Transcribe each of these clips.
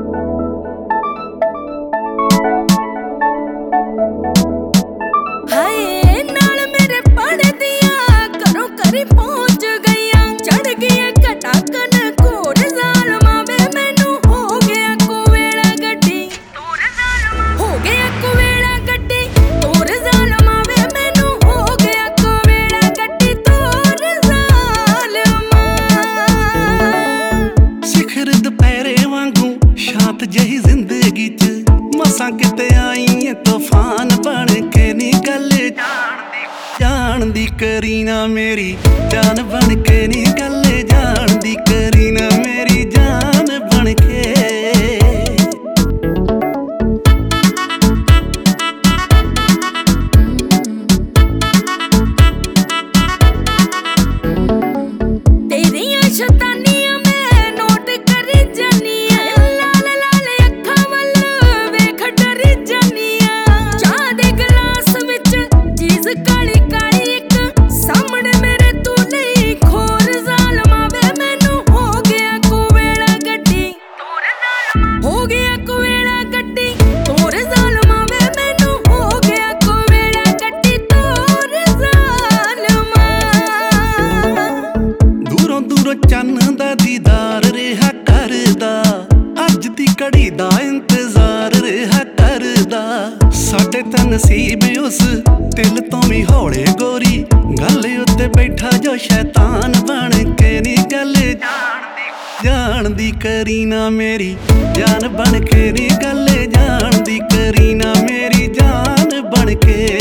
ਹਾਏ ਨਾਲ ਮੇਰੇ ਪੜਦੀਆਂ ਘਰੋਂ ਘਰੀ ਪਹੁੰਚ ਗਈਆਂ, ਚੜ ਗਈਆਂ ਘਟਾ ਕਨ ਘੋਰ ਜ਼ਾਲਮਾਂ ਵੇ ਮੈਨੂੰ ਹੋ ਗਿਆ ਕੁਵੇਲਾ ਗੱਡੀ, ਹੋ ਗਿਆ ਕੁਵੇਲਾ ਗੱਡੀ ਤੋਰ ਜ਼ਾਲਮਾਂ ਵੇ ਮੈਨੂੰ ਹੋ ਗਿਆ ਕੁਵੇਲਾ ਗੱਡੀ ਤੋਰ ਜ਼ਾਲਮਾਂ। ਸਿਖਰ ਦੁਪਹਿਰੇ ਵਾਂਗੂ ਸ਼ਾਂਤ ਜਿਹੀ ਜ਼ਿੰਦਗੀ ਚ ਮਸਾਂ ਕਿਤੇ ਆਈ ਏ ਤੂਫਾਨ ਬਣ ਕੇ ਨੀ ਗੱਲ ਜਾਣ ਦੀ ਕਰੀ ਨਾ ਮੇਰੀ ਜਾਨ ਬਣ ਕੇ ਨੀ ਗੱਲ ਜਾਣ ਦੀ ਕਰੀ ਨਾ ਮੇਰੀ ਜਾਨ ਬਣ ਕੇ। ਤੇਰੀਆਂ ਸ਼ੈਤਾਨੀਆਂ ਮੈਂ ਨੋਟ ਕਰੀ ਜਾਨੀ ਆ, ਲਾਲ ਲਾਲ ਅੱਖਾਂ ਵੱਲ ਵੇਖ ਡਰੀ ਜਾਨੀ ਆ। ਚਾਹ ਦੇ ਗਲਾਸ ਵਿੱਚ ਚੀਜ਼ ਕਾਲੀ ਕਾਲੀ ਇੱਕ ਸਾਹਮਣੇ ਮੇਰੇ ਤੂੰ ਨਹੀਂ ਖੋਰ ਜ਼ਾਲਮਾਂ ਵੇ ਮੈਨੂੰ ਹੋ ਗਿਆ ਕੁਵੇਲਾ ਗੱਡੀ, ਹੋ ਗਿਆ ਕੁਵੇਲਾ ਗੱਡੀ ਤੋਰ ਜ਼ਾਲਮਾਂ ਵੇ ਮੈਨੂੰ ਹੋ ਗਿਆ ਕੁਵੇਲਾ ਗੱਡੀ ਤੋਰ ਜ਼ਾਲਮਾਂ। ਦੂਰੋਂ ਦੂਰੋਂ ਚੰਨ ਦਾ ਦੀਦਾਰ ਰਿਹਾ ਕਰਦਾ, ਅੱਜ ਦੀ ਘੜੀ ਦਾ ਇੰਤਜ਼ਾਰ ਰਿਹਾ ਕਰਦਾ। ਸਾਡੇ ਤਾਂ ਨਸੀਬ ਉਸ ਦਿਲ ਤੋਂ ਵੀ ਹੌਲੇ ਗੋਰੀ, ਗੱਲ ਉੱਤੇ ਬੈਠਾ ਜੋ ਸ਼ੈਤਾਨ ਬਣ ਕੇ ਨੀ ਗੱਲ ਜਾਣ ਦੀ ਕਰੀ ਨਾ ਮੇਰੀ ਜਾਨ ਬਣ ਕੇ ਨੀ ਗੱਲ ਜਾਣ ਦੀ ਕਰੀ ਨਾ ਮੇਰੀ ਜਾਨ ਬਣ ਕੇ।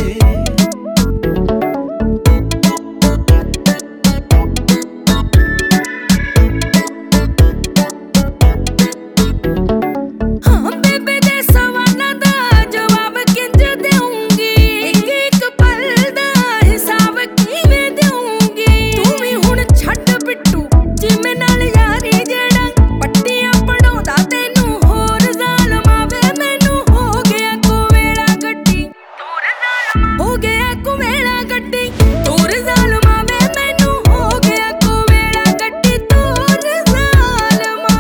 ਹਾਂ ਬੇਬੇ ਦੇ ਸਵਾਲਾਂ ਦਾ ਜਵਾਬ ਕਿੰਜ ਦੇਊਂਗੀ, ਇੱਕ ਇੱਕ ਪਲ ਦਾ ਹਿਸਾਬ ਕਿਵੇਂ ਦੇਊਂਗੀ। ਤੂੰ ਵੀ ਹੁਣ ਛੱਡ ਬਿੱਟੂ ਜਿਵੇਂ ਨਾਲ ਯਾਰੀ ਜਿਹੜਾ ਪੱਟੀਆਂ ਪੜਾਉਂਦਾ ਤੈਨੂੰ ਹੋਰ ਜ਼ਾਲਮਾਂ ਵੇ ਮੈਨੂੰ ਹੋ ਗਿਆ ਕੁਵੇਲਾ ਗੱਡੀ, ਹੋ ਗਿਆ ਕੁਵੇਲਾ ਗੱਡੀ ਤੋਰ ਜ਼ਾਲਮਾਂ ਵੇ ਮੈਨੂੰ ਹੋ ਗਿਆ ਕੁਵੇਲਾ ਗੱਡੀ ਤੋਰ ਜ਼ਾਲਮਾਂ।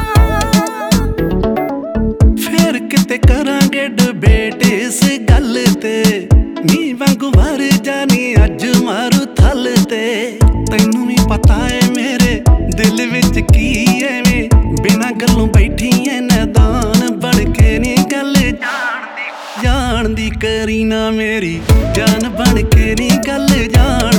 ਫੇਰ ਕਿਤੇ ਕਰਾਂਗੇ ਡਿਬੇਟ ਇਸ ਗੱਲ ਤੇ, ਨੀ ਵਾਂਗੂ ਵਰ ਜਾਨੀ ਅੱਜ ਮਾਰੂ ਥਲ ਤੇ। ਤੈਨੂੰ ਵੀ ਪਤਾ ਏ ਮੇਰੇ ਦਿਲ ਵਿੱਚ ਕੀ ਐਵੇਂ ਬਿਨਾਂ ਗੱਲੋਂ ਬੈਠੀ ਐ ਨੈਦਾਨ ਬਣ ਕੇ ਨੀ ਗੱਲ ਜਾਣ ਦੀ ਕਰੀ ਨਾ ਮੇਰੀ ਜਾਨ ਬਣ ਕੇ ਨੀ ਗੱਲ ਜਾਣ